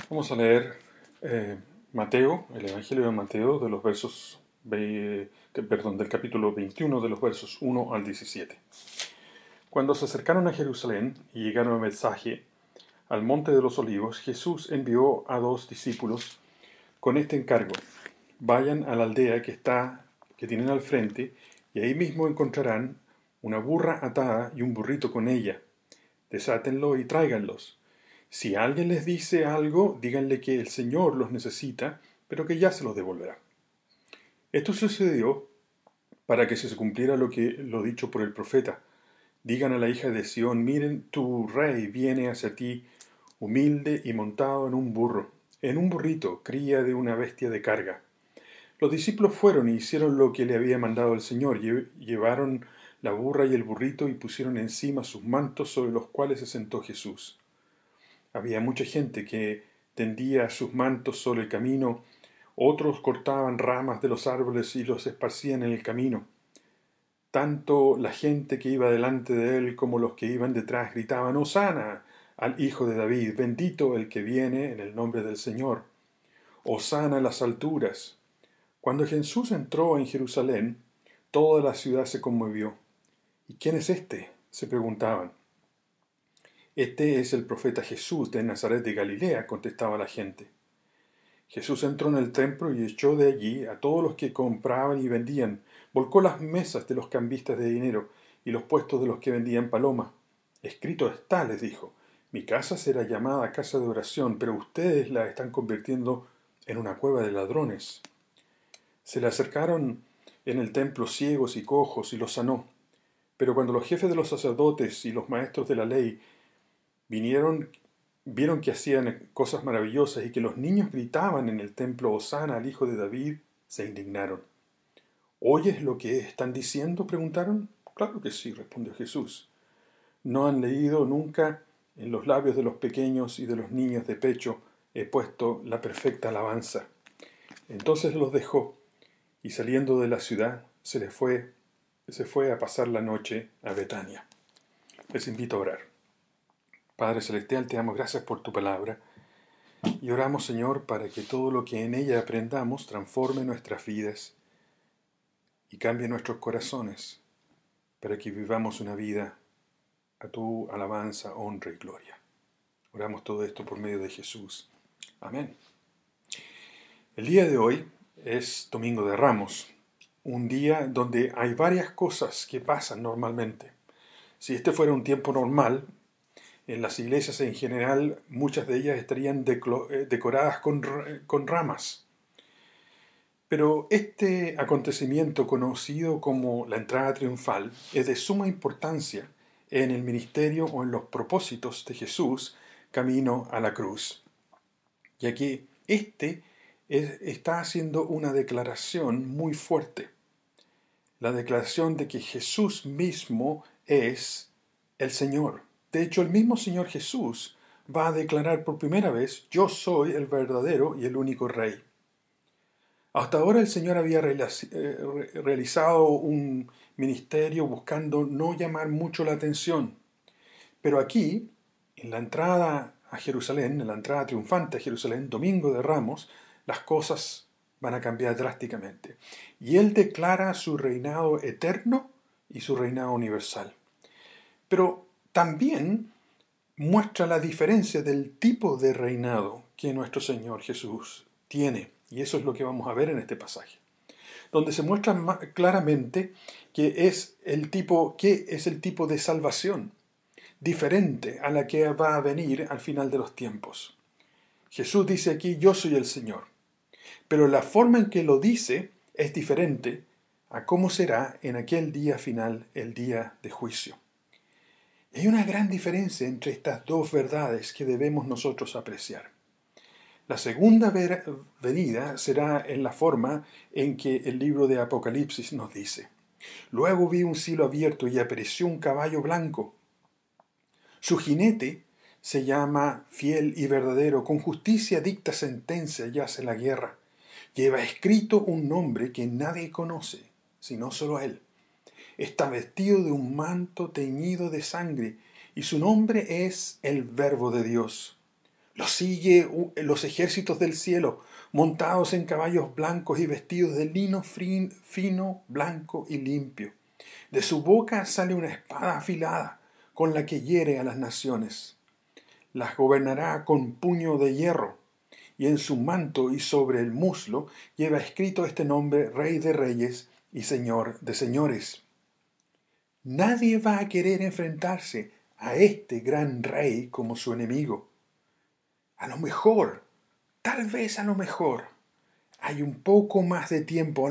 Vamos a leer Mateo, el Evangelio de Mateo, de los del capítulo 21, de los versos 1 al 17. Cuando se acercaron a Jerusalén y llegaron a Betfagé, al monte de los olivos, Jesús envió a 2 discípulos con este encargo: vayan a la aldea que tienen al frente, y ahí mismo encontrarán una burra atada y un burrito con ella. Desátenlo y tráiganlos. Si alguien les dice algo, díganle que el Señor los necesita, pero que ya se los devolverá. Esto sucedió para que se cumpliera lo dicho por el profeta: digan a la hija de Sión, miren, tu rey viene hacia ti, humilde y montado en un burrito, cría de una bestia de carga. Los discípulos fueron y hicieron lo que le había mandado el Señor. Llevaron la burra y el burrito y pusieron encima sus mantos, sobre los cuales se sentó Jesús. Había mucha gente que tendía sus mantos sobre el camino, otros cortaban ramas de los árboles y los esparcían en el camino. Tanto la gente que iba delante de él como los que iban detrás gritaban: «Hosana al Hijo de David, bendito el que viene en el nombre del Señor, Hosana en las alturas». Cuando Jesús entró en Jerusalén, toda la ciudad se conmovió. «¿Y quién es este?», se preguntaban. «Este es el profeta Jesús de Nazaret de Galilea», contestaba la gente. Jesús entró en el templo y echó de allí a todos los que compraban y vendían, volcó las mesas de los cambistas de dinero y los puestos de los que vendían palomas. «Escrito está», les dijo, «mi casa será llamada casa de oración, pero ustedes la están convirtiendo en una cueva de ladrones». Se le acercaron en el templo ciegos y cojos y los sanó. Pero cuando los jefes de los sacerdotes y los maestros de la ley vieron que hacían cosas maravillosas y que los niños gritaban en el templo: «Hosana al Hijo de David», se indignaron. «¿Oyes lo que están diciendo?», preguntaron. «Claro que sí», respondió Jesús. «¿No han leído nunca: en los labios de los pequeños y de los niños de pecho he puesto la perfecta alabanza»? Entonces los dejó, y saliendo de la ciudad se fue a pasar la noche a Betania. Les invito a orar. Padre Celestial, te damos gracias por tu palabra y oramos, Señor, para que todo lo que en ella aprendamos transforme nuestras vidas y cambie nuestros corazones, para que vivamos una vida a tu alabanza, honra y gloria. Oramos todo esto por medio de Jesús. Amén. El día de hoy es Domingo de Ramos, un día donde hay varias cosas que pasan normalmente. Si este fuera un tiempo normal, en las iglesias en general, muchas de ellas estarían decoradas con ramas. Pero este acontecimiento, conocido como la entrada triunfal, es de suma importancia en el ministerio o en los propósitos de Jesús camino a la cruz, ya que está haciendo una declaración muy fuerte, la declaración de que Jesús mismo es el Señor. De hecho, el mismo Señor Jesús va a declarar por primera vez: «Yo soy el verdadero y el único Rey». Hasta ahora el Señor había realizado un ministerio buscando no llamar mucho la atención. Pero aquí, en la entrada a Jerusalén, en la entrada triunfante a Jerusalén, Domingo de Ramos, las cosas van a cambiar drásticamente. Y Él declara su reinado eterno y su reinado universal. Pero también muestra la diferencia del tipo de reinado que nuestro Señor Jesús tiene. Y eso es lo que vamos a ver en este pasaje, donde se muestra claramente que es el tipo de salvación diferente a la que va a venir al final de los tiempos. Jesús dice aquí: «Yo soy el Señor», pero la forma en que lo dice es diferente a cómo será en aquel día final, el día de juicio. Hay una gran diferencia entre estas dos verdades que debemos nosotros apreciar. La segunda venida será en la forma en que el libro de Apocalipsis nos dice: «Luego vi un cielo abierto y apareció un caballo blanco. Su jinete se llama Fiel y Verdadero, con justicia dicta sentencia y hace la guerra. Lleva escrito un nombre que nadie conoce, sino solo él. Está vestido de un manto teñido de sangre, y su nombre es el Verbo de Dios. Lo sigue los ejércitos del cielo, montados en caballos blancos y vestidos de lino fino, blanco y limpio. De su boca sale una espada afilada, con la que hiere a las naciones. Las gobernará con puño de hierro, y en su manto y sobre el muslo lleva escrito este nombre: Rey de Reyes y Señor de Señores. Nadie va a querer enfrentarse a este gran rey como su enemigo. A lo mejor, tal vez a lo mejor, hay un poco más de tiempo.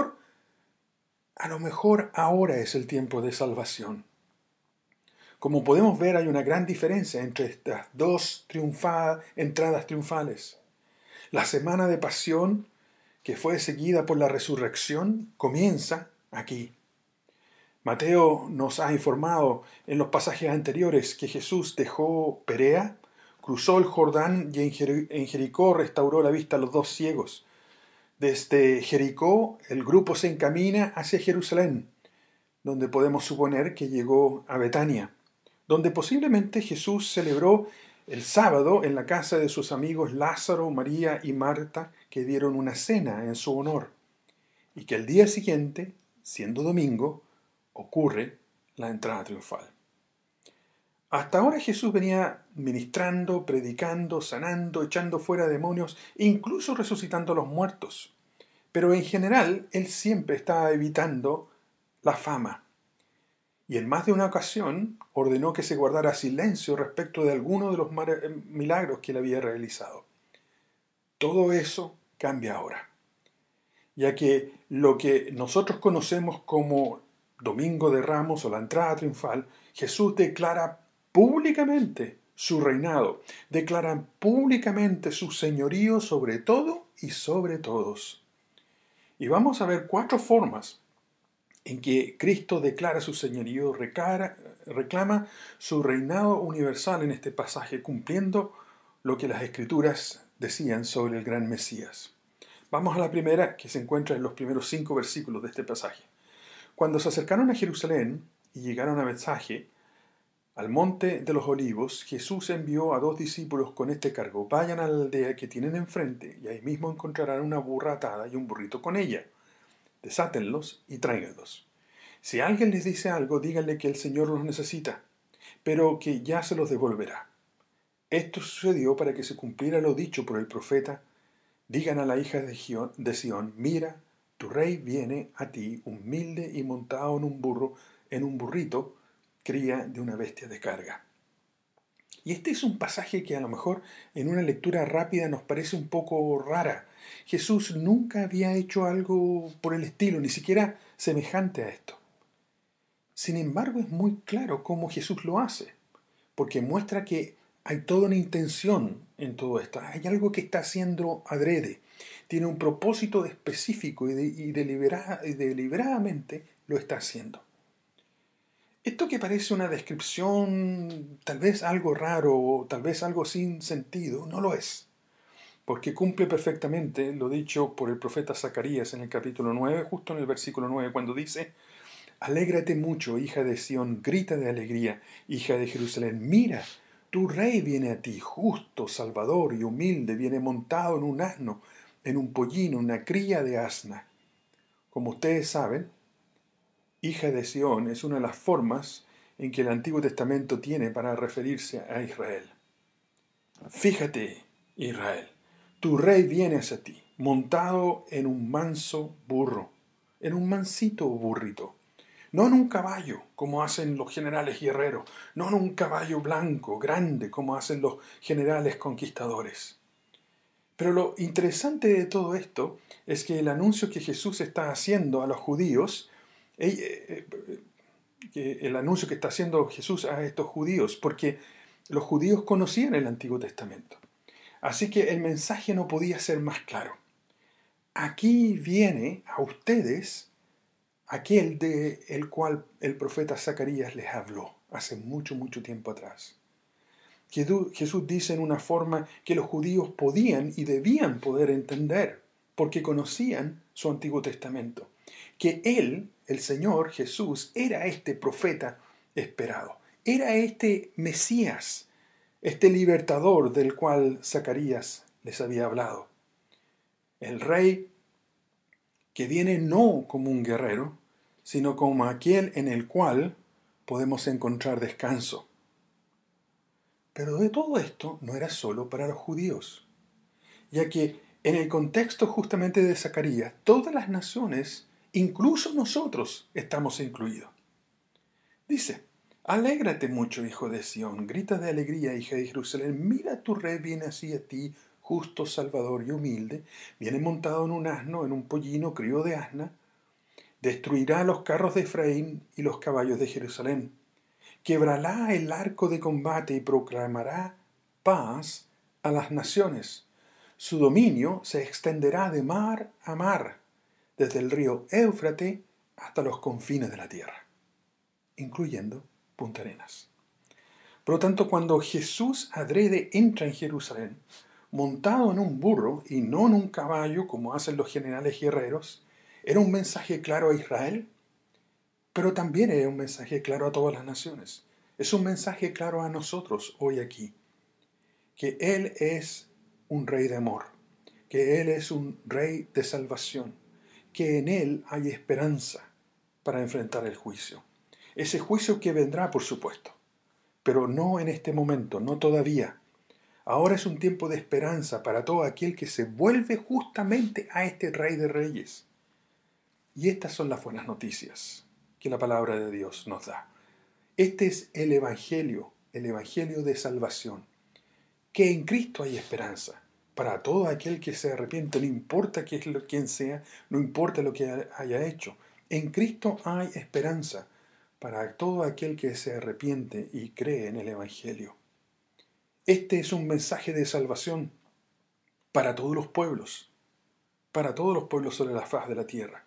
A lo mejor ahora es el tiempo de salvación. Como podemos ver, hay una gran diferencia entre estas dos entradas triunfales. La semana de pasión, que fue seguida por la resurrección, comienza aquí. Mateo nos ha informado en los pasajes anteriores que Jesús dejó Perea, cruzó el Jordán y en Jericó restauró la vista a los dos ciegos. Desde Jericó el grupo se encamina hacia Jerusalén, donde podemos suponer que llegó a Betania, donde posiblemente Jesús celebró el sábado en la casa de sus amigos Lázaro, María y Marta, que dieron una cena en su honor, y que el día siguiente, siendo domingo, ocurre la entrada triunfal. Hasta ahora Jesús venía ministrando, predicando, sanando, echando fuera demonios e incluso resucitando a los muertos. Pero en general, él siempre estaba evitando la fama. Y en más de una ocasión ordenó que se guardara silencio respecto de alguno de los milagros que él había realizado. Todo eso cambia ahora, ya que lo que nosotros conocemos como Domingo de Ramos o la entrada triunfal, Jesús declara públicamente su reinado, declara públicamente su señorío sobre todo y sobre todos. Y vamos a ver 4 formas en que Cristo declara su señorío, reclama su reinado universal en este pasaje, cumpliendo lo que las Escrituras decían sobre el gran Mesías. Vamos a la primera, que se encuentra en los primeros 5 versículos de este pasaje. Cuando se acercaron a Jerusalén y llegaron a Betfagé, al monte de los olivos, Jesús envió a 2 discípulos con este cargo: vayan a la aldea que tienen enfrente, y ahí mismo encontrarán una burra atada y un burrito con ella. Desátenlos y tráiganlos. Si alguien les dice algo, díganle que el Señor los necesita, pero que ya se los devolverá. Esto sucedió para que se cumpliera lo dicho por el profeta: digan a la hija de Sión, mira, tu rey viene a ti, humilde y montado en un burrito, cría de una bestia de carga. Y este es un pasaje que a lo mejor en una lectura rápida nos parece un poco rara. Jesús nunca había hecho algo por el estilo, ni siquiera semejante a esto. Sin embargo, es muy claro cómo Jesús lo hace, porque muestra que hay toda una intención en todo esto. Hay algo que está haciendo adrede. Tiene un propósito específico y deliberadamente lo está haciendo. Esto que parece una descripción tal vez algo raro o tal vez algo sin sentido, no lo es, porque cumple perfectamente lo dicho por el profeta Zacarías en el capítulo 9, justo en el versículo 9, cuando dice: alégrate mucho, hija de Sión, grita de alegría, hija de Jerusalén, mira, tu rey viene a ti, justo, salvador y humilde, viene montado en un asno, en un pollino, una cría de asna. Como ustedes saben, hija de Sión es una de las formas en que el Antiguo Testamento tiene para referirse a Israel. Fíjate, Israel, tu rey viene hacia ti, montado en un manso burro, en un mansito burrito. No en un caballo, como hacen los generales guerreros, no en un caballo blanco, grande, como hacen los generales conquistadores. Pero lo interesante de todo esto es que el anuncio que Jesús está haciendo a los judíos, el anuncio que está haciendo Jesús a estos judíos, porque los judíos conocían el Antiguo Testamento. Así que el mensaje no podía ser más claro. Aquí viene a ustedes aquel de el cual el profeta Zacarías les habló hace mucho, mucho tiempo atrás. Jesús dice en una forma que los judíos podían y debían poder entender, porque conocían su Antiguo Testamento, que Él, el Señor Jesús, era este profeta esperado, era este Mesías este libertador del cual Zacarías les había hablado. El rey que viene no como un guerrero, sino como aquel en el cual podemos encontrar descanso. Pero de todo esto no era solo para los judíos, ya que en el contexto justamente de Zacarías, todas las naciones, incluso nosotros, estamos incluidos. Dice: alégrate mucho, hijo de Sión, grita de alegría, hija de Jerusalén, mira, tu rey viene así a ti, justo, salvador y humilde, viene montado en un asno, en un pollino, crío de asna, destruirá los carros de Efraín y los caballos de Jerusalén, quebrará el arco de combate y proclamará paz a las naciones. Su dominio se extenderá de mar a mar, desde el río Éufrates hasta los confines de la tierra, incluyendo Punta Arenas. Por lo tanto, cuando Jesús adrede entra en Jerusalén, montado en un burro y no en un caballo como hacen los generales guerreros, era un mensaje claro a Israel, pero también era un mensaje claro a todas las naciones. Es un mensaje claro a nosotros hoy aquí, que Él es un rey de amor, que Él es un rey de salvación, que en Él hay esperanza para enfrentar el juicio. Ese juicio que vendrá, por supuesto, pero no en este momento, no todavía. Ahora es un tiempo de esperanza para todo aquel que se vuelve justamente a este Rey de Reyes. Y estas son las buenas noticias que la palabra de Dios nos da. Este es el Evangelio de salvación, que en Cristo hay esperanza para todo aquel que se arrepiente, no importa quién sea, no importa lo que haya hecho. En Cristo hay esperanza para todo aquel que se arrepiente y cree en el Evangelio. Este es un mensaje de salvación para todos los pueblos sobre la faz de la tierra.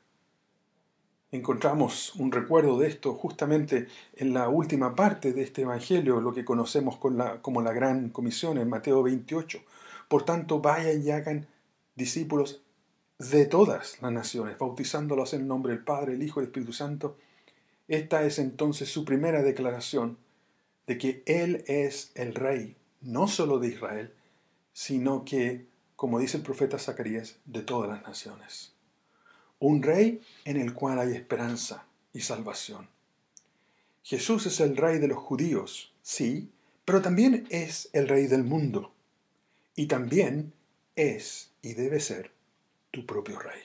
Encontramos un recuerdo de esto justamente en la última parte de este Evangelio, lo que conocemos como la Gran Comisión en Mateo 28. Por tanto, vayan y hagan discípulos de todas las naciones, bautizándolos en el nombre del Padre, el Hijo y el Espíritu Santo. Esta es entonces su primera declaración de que Él es el Rey, no solo de Israel, sino que, como dice el profeta Zacarías, de todas las naciones. Un rey en el cual hay esperanza y salvación. Jesús es el rey de los judíos, sí, pero también es el rey del mundo. Y también es y debe ser tu propio rey.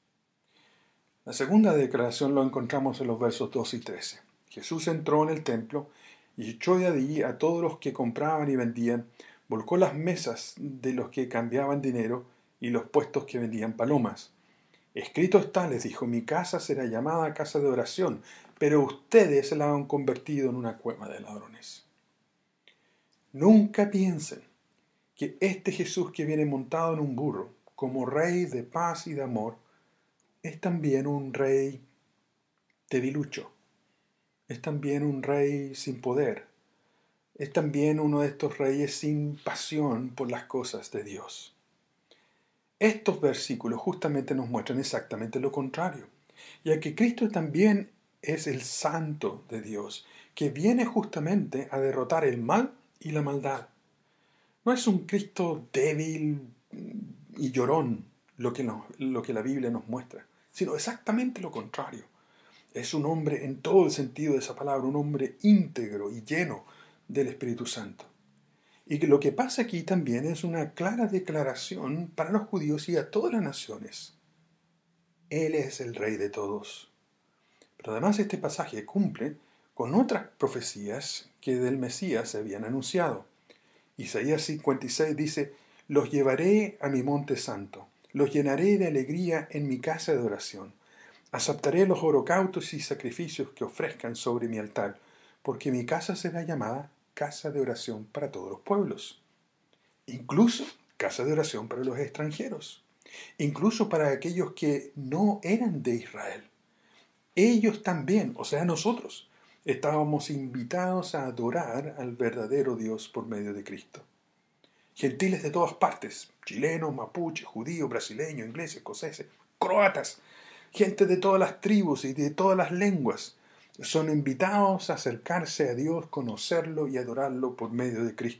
La segunda declaración lo encontramos en los versos 12 y 13. Jesús entró en el templo y echó de allí a todos los que compraban y vendían, volcó las mesas de los que cambiaban dinero y los puestos que vendían palomas. Escrito está, les dijo, mi casa será llamada casa de oración, pero ustedes la han convertido en una cueva de ladrones. Nunca piensen que este Jesús que viene montado en un burro, como rey de paz y de amor, es también un rey debilucho, es también un rey sin poder, es también uno de estos reyes sin pasión por las cosas de Dios. Estos versículos justamente nos muestran exactamente lo contrario, ya que Cristo también es el santo de Dios, que viene justamente a derrotar el mal y la maldad. No es un Cristo débil y llorón lo que la Biblia nos muestra, sino exactamente lo contrario. Es un hombre en todo el sentido de esa palabra, un hombre íntegro y lleno del Espíritu Santo. Y que lo que pasa aquí también es una clara declaración para los judíos y a todas las naciones. Él es el Rey de todos. Pero además este pasaje cumple con otras profecías que del Mesías se habían anunciado. Isaías 56 dice, los llevaré a mi monte santo, los llenaré de alegría en mi casa de oración. Aceptaré los holocaustos y sacrificios que ofrezcan sobre mi altar, porque mi casa será llamada casa de oración para todos los pueblos. Incluso casa de oración para los extranjeros. Incluso para aquellos que no eran de Israel. Ellos también, o sea, nosotros, estábamos invitados a adorar al verdadero Dios por medio de Cristo. Gentiles de todas partes, chilenos, mapuches, judíos, brasileños, ingleses, escoceses, croatas, gente de todas las tribus y de todas las lenguas, son invitados a acercarse a Dios, conocerlo y adorarlo por medio de Cristo.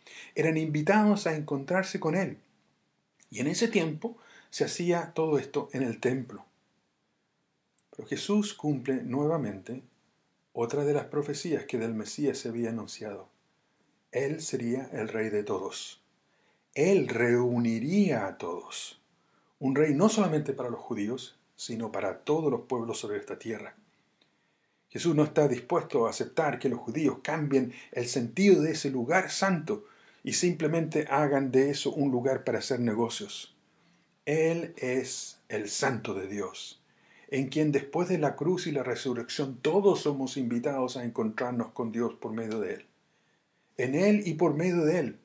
Eran invitados a encontrarse con Él. Y en ese tiempo se hacía todo esto en el templo. Pero Jesús cumple nuevamente otra de las profecías que del Mesías se había anunciado. Él sería el Rey de todos. Él reuniría a todos. Un rey no solamente para los judíos, sino para todos los pueblos sobre esta tierra. Jesús no está dispuesto a aceptar que los judíos cambien el sentido de ese lugar santo y simplemente hagan de eso un lugar para hacer negocios. Él es el Santo de Dios, en quien después de la cruz y la resurrección todos somos invitados a encontrarnos con Dios por medio de Él. En Él y por medio de Él.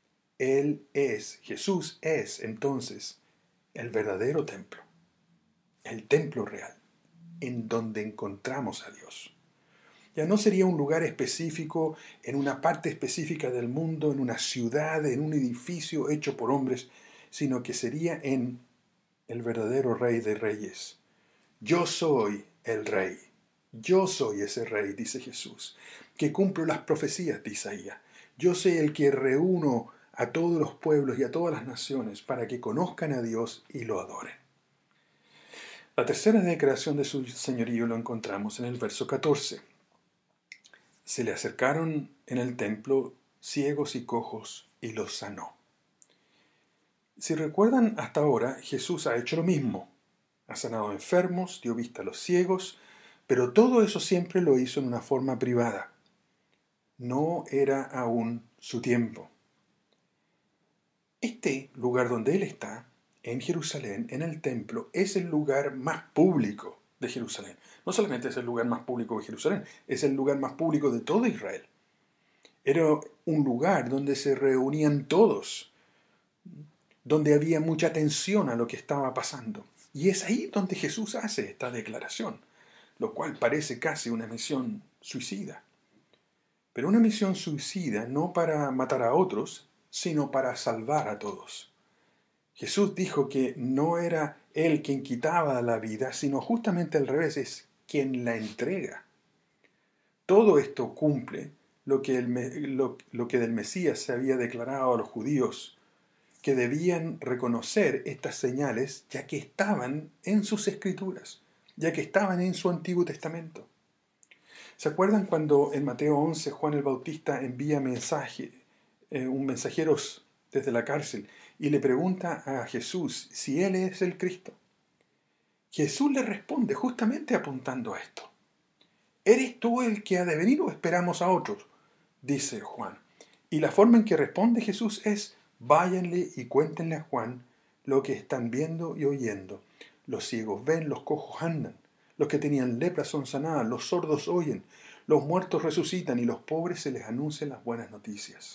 Jesús es entonces el verdadero templo, el templo real, en donde encontramos a Dios. Ya no sería un lugar específico, en una parte específica del mundo, en una ciudad, en un edificio hecho por hombres, sino que sería en el verdadero Rey de Reyes. Yo soy el Rey. Yo soy ese Rey, dice Jesús, que cumplo las profecías de Isaías. Yo soy el que reúno a todos los pueblos y a todas las naciones para que conozcan a Dios y lo adoren. La tercera declaración de su señorío lo encontramos en el verso 14. Se le acercaron en el templo ciegos y cojos y los sanó. Si recuerdan, hasta ahora Jesús ha hecho lo mismo. Ha sanado enfermos, dio vista a los ciegos, pero todo eso siempre lo hizo en una forma privada. No era aún su tiempo. Este lugar donde Él está, en Jerusalén, en el templo, es el lugar más público de Jerusalén. No solamente es el lugar más público de Jerusalén, es el lugar más público de todo Israel. Era un lugar donde se reunían todos, donde había mucha atención a lo que estaba pasando. Y es ahí donde Jesús hace esta declaración, lo cual parece casi una misión suicida. Pero una misión suicida no para matar a otros, sino para salvar a todos. Jesús dijo que no era Él quien quitaba la vida, sino justamente al revés, es quien la entrega. Todo esto cumple lo que del Mesías se había declarado a los judíos, que debían reconocer estas señales ya que estaban en sus escrituras, ya que estaban en su Antiguo Testamento. ¿Se acuerdan cuando en Mateo 11 Juan el Bautista envía un mensajeros desde la cárcel y le pregunta a Jesús si Él es el Cristo? Jesús le responde justamente apuntando a esto. ¿Eres tú el que ha de venir o esperamos a otros? Dice Juan. Y la forma en que responde Jesús es: váyanle y cuéntenle a Juan lo que están viendo y oyendo. Los ciegos ven, los cojos andan, los que tenían lepra son sanados, los sordos oyen, los muertos resucitan y los pobres se les anuncian las buenas noticias.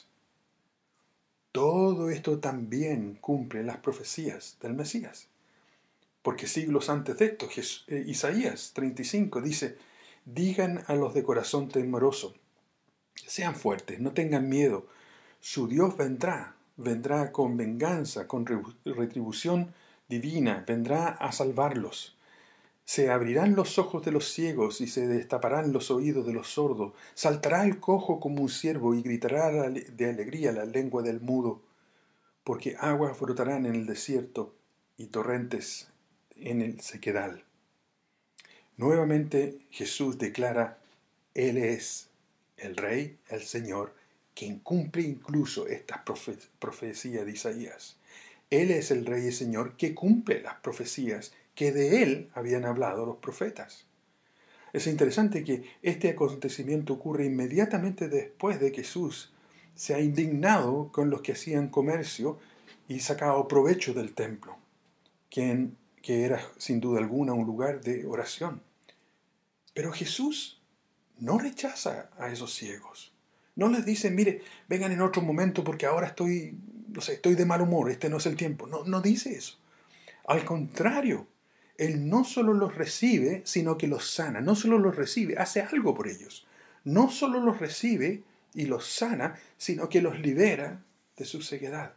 Todo esto también cumple las profecías del Mesías. Porque siglos antes de esto, Isaías 35 dice: digan a los de corazón temeroso, sean fuertes, no tengan miedo. Su Dios vendrá con venganza, con retribución divina, vendrá a salvarlos. Se abrirán los ojos de los ciegos y se destaparán los oídos de los sordos. Saltará el cojo como un ciervo y gritará de alegría la lengua del mudo, porque aguas brotarán en el desierto y torrentes en el sequedal. Nuevamente Jesús declara: Él es el Rey, el Señor, quien cumple incluso estas profecías de Isaías. Él es el Rey y Señor que cumple las profecías que de Él habían hablado los profetas. Es interesante que este acontecimiento ocurre inmediatamente después de que Jesús se ha indignado con los que hacían comercio y sacado provecho del templo, que era sin duda alguna un lugar de oración. Pero Jesús no rechaza a esos ciegos. No les dice: mire, vengan en otro momento porque ahora estoy de mal humor, este no es el tiempo. No dice eso. Al contrario, Él no solo los recibe, sino que los sana. No solo los recibe, hace algo por ellos. No solo los recibe y los sana, sino que los libera de su ceguedad.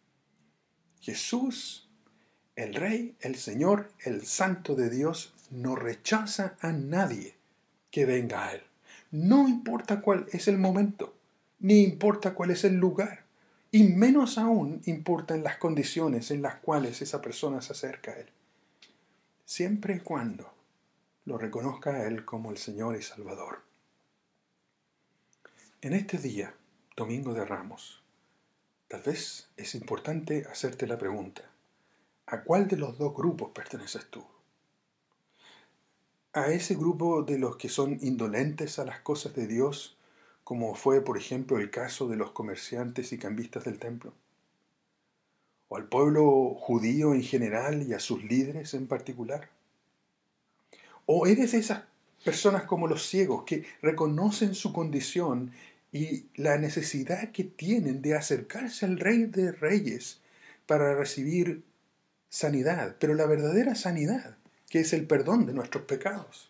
Jesús, el Rey, el Señor, el Santo de Dios, no rechaza a nadie que venga a Él. No importa cuál es el momento, ni importa cuál es el lugar, Y menos aún importan las condiciones en las cuales esa persona se acerca a Él, siempre y cuando lo reconozca a Él como el Señor y Salvador. En este día, Domingo de Ramos, tal vez es importante hacerte la pregunta: ¿a cuál de los dos grupos perteneces tú? ¿A ese grupo de los que son indolentes a las cosas de Dios, como fue, por ejemplo, el caso de los comerciantes y cambistas del templo? ¿O al pueblo judío en general y a sus líderes en particular? ¿O eres de esas personas como los ciegos que reconocen su condición y la necesidad que tienen de acercarse al Rey de Reyes para recibir sanidad, pero la verdadera sanidad, que es el perdón de nuestros pecados?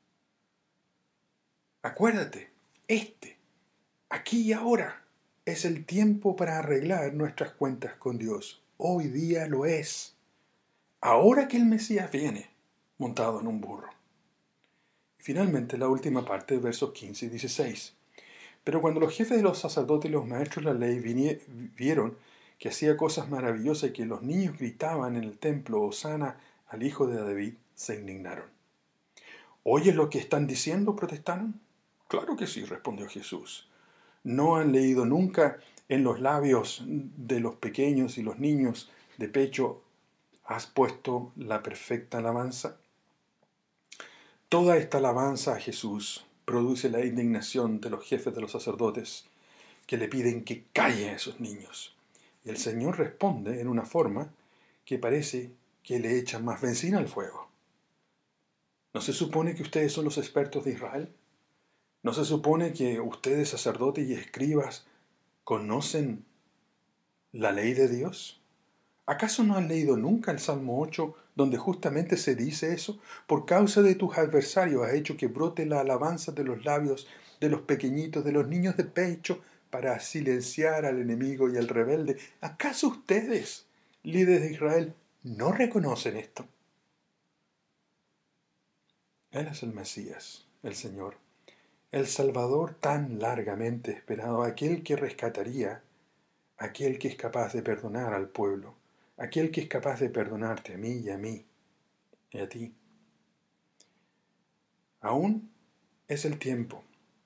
Acuérdate, aquí y ahora, es el tiempo para arreglar nuestras cuentas con Dios. Hoy día lo es. Ahora que el Mesías viene, montado en un burro. Y finalmente, la última parte de versos 15 y 16. Pero cuando los jefes de los sacerdotes y los maestros de la ley vieron que hacía cosas maravillosas y que los niños gritaban en el templo, Hosana al Hijo de David, se indignaron. ¿Oyes lo que están diciendo?, protestaron. Claro que sí, respondió Jesús. ¿No han leído nunca en los labios de los pequeños y los niños de pecho has puesto la perfecta alabanza? Toda esta alabanza a Jesús produce la indignación de los jefes de los sacerdotes, que le piden que calle a esos niños. Y el Señor responde en una forma que parece que le echa más benzina al fuego. ¿No se supone que ustedes son los expertos de Israel? ¿No se supone que ustedes, sacerdotes y escribas, conocen la ley de Dios? ¿Acaso no han leído nunca el Salmo 8, donde justamente se dice eso? Por causa de tus adversarios has hecho que brote la alabanza de los labios de los pequeñitos, de los niños de pecho, para silenciar al enemigo y al rebelde. ¿Acaso ustedes, líderes de Israel, no reconocen esto? Él es el Mesías, el Señor, el Salvador tan largamente esperado, aquel que rescataría, aquel que es capaz de perdonar al pueblo, aquel que es capaz de perdonarte a mí y a mí y a ti. Aún es el tiempo,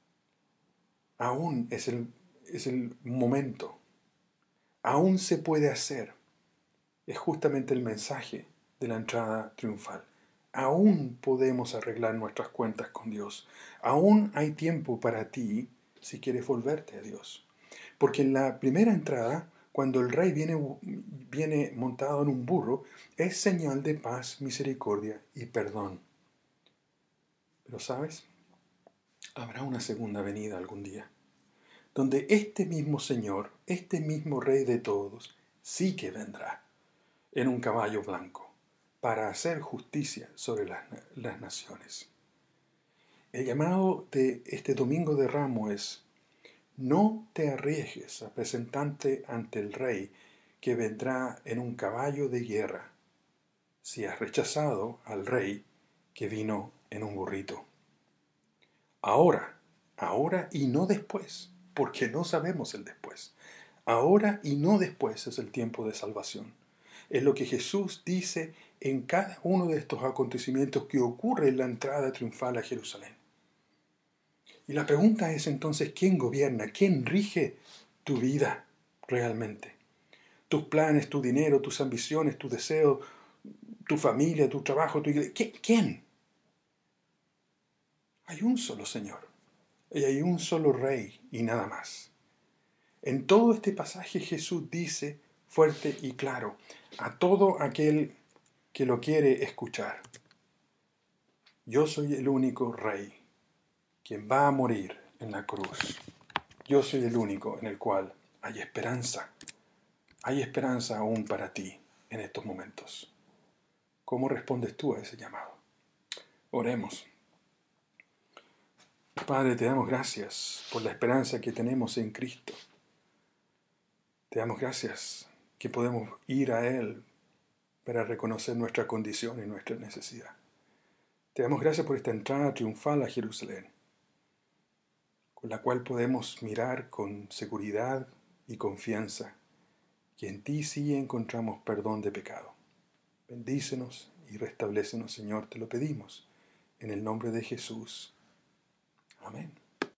aún es el momento, aún se puede hacer. Es justamente el mensaje de la entrada triunfal. Aún podemos arreglar nuestras cuentas con Dios. Aún hay tiempo para ti si quieres volverte a Dios. Porque en la primera entrada, cuando el rey viene montado en un burro, es señal de paz, misericordia y perdón. Pero ¿sabes? Habrá una segunda venida algún día, donde este mismo Señor, este mismo Rey de todos, sí que vendrá en un caballo blanco para hacer justicia sobre las naciones. El llamado de este Domingo de Ramos es: no te arriesgues a presentarte ante el Rey que vendrá en un caballo de guerra, si has rechazado al Rey que vino en un burrito. Ahora, ahora y no después, porque no sabemos el después. Ahora y no después es el tiempo de salvación. Es lo que Jesús dice en cada uno de estos acontecimientos que ocurre en la entrada triunfal a Jerusalén. Y la pregunta es entonces: ¿quién gobierna? ¿Quién rige tu vida realmente? Tus planes, tu dinero, tus ambiciones, tus deseos, tu familia, tu trabajo, tu iglesia. ¿Quién? Hay un solo Señor y hay un solo Rey y nada más. En todo este pasaje Jesús dice fuerte y claro a todo aquel que lo quiere escuchar: yo soy el único Rey quien va a morir en la cruz. Yo soy el único en el cual hay esperanza. Hay esperanza aún para ti en estos momentos. ¿Cómo respondes tú a ese llamado? Oremos. Padre, te damos gracias por la esperanza que tenemos en Cristo. Te damos gracias que podemos ir a Él para reconocer nuestra condición y nuestra necesidad. Te damos gracias por esta entrada triunfal a Jerusalén, con la cual podemos mirar con seguridad y confianza que en ti sí encontramos perdón de pecado. Bendícenos y restablécenos, Señor, te lo pedimos, en el nombre de Jesús. Amén.